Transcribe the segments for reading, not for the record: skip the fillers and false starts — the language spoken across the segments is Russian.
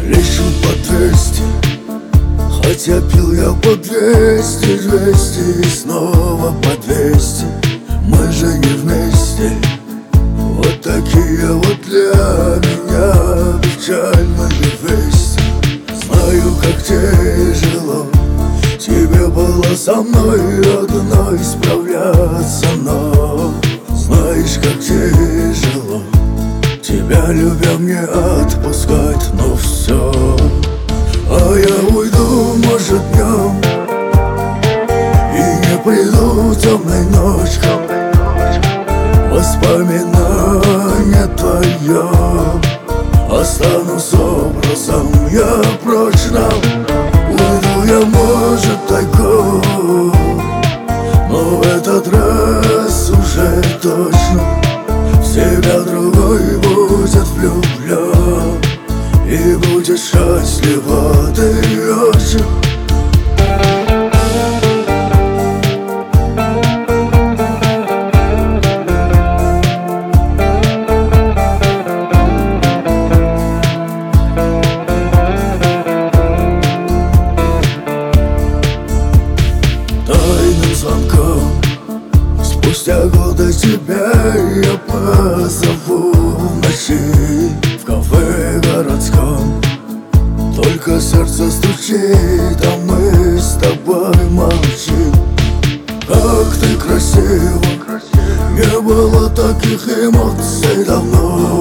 Лечу по 200, хотя пил я по 200 и снова по 200. Мы же не вместе. Вот такие вот для меня печальные вести. Знаю, как тяжело тебе было со мной одной справляться, но знаешь, как тяжело тебя, любя, мне отпускать. Ну все, а я уйду, может, днем, и не приду темной ночью. Воспоминания твое останусь образом я прочно. Уйду я, может, тайком, но в этот раз уже точно в тебя другой будет влюблен, и будешь счастлива ты очень. Тайным звонком спустя годы тебя я позову в ночи в кафе городском. Только сердце стучит, а мы с тобой молчим. Как ты красива, не было таких эмоций давно.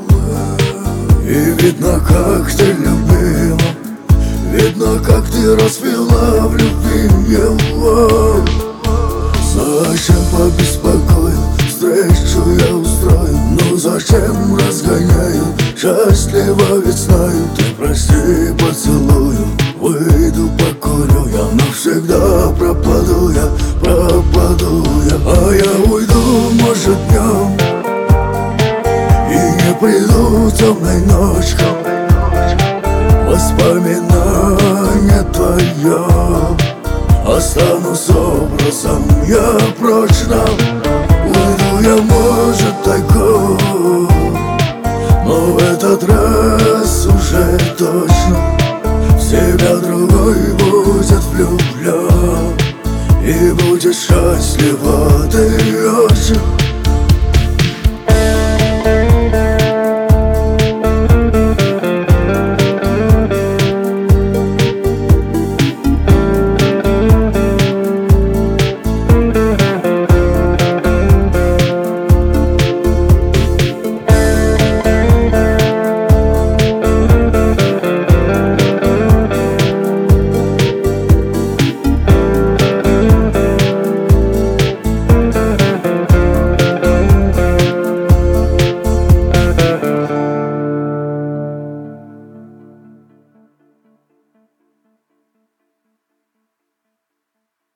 И видно, как ты любила, видно, как ты расцвела в любви его. Зачем побеспокоил, встречу я устрою. Ну зачем разгоняю, счастливо ведь знаю. Ты прости, поцелую, выйду покурю я. Навсегда пропаду я, а я уйду, может, днем, и не приду темной ночью. Воспоминания твое останусь образом я прочно. Уйду я, может, тайком, но в этот раз уже точно в тебя другой будет влюблен, и будешь счастлива ты очень.